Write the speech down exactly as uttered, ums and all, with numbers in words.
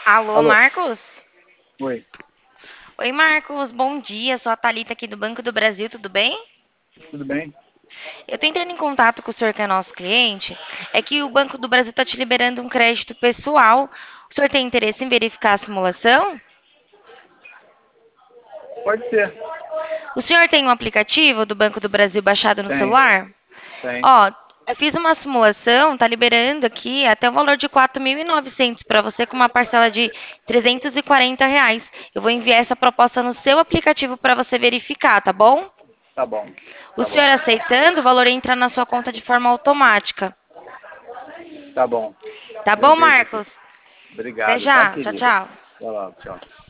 Alô, Alô? Marcos? Oi, Oi, Marcos, bom dia. Sou a Thalita aqui do Banco do Brasil, tudo bem? tudo bem? Eu tô entrando em contato com o senhor que é nosso cliente. É que o Banco do Brasil está te liberando um crédito pessoal. O senhor tem interesse em verificar a simulação? Pode ser. O senhor tem um aplicativo do Banco do Brasil baixado no Tem, celular? tem. Ó, eu fiz uma simulação, tá liberando aqui até o valor de quatro mil e novecentos para você com uma parcela de trezentos e quarenta reais. Eu vou enviar essa proposta no seu aplicativo para você verificar, tá bom? Tá bom, O tá bom, senhor aceitando, o valor entra na sua conta de forma automática. tá bom. Tá Eu bom, vejo aqui. Marcos? Até Obrigado, tá, já. Tchau, querida? tchau. Vai lá, tchau.